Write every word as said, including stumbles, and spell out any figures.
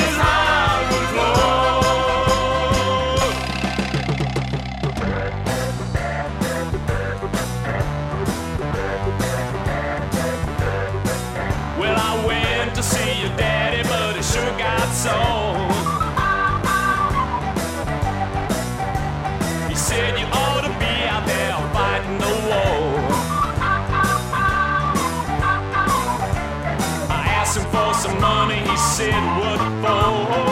his heart would flow. Well, I went to see your daddy, but it sure got so. He said you ought to be out there fighting the war. I asked him for some money, he said what for?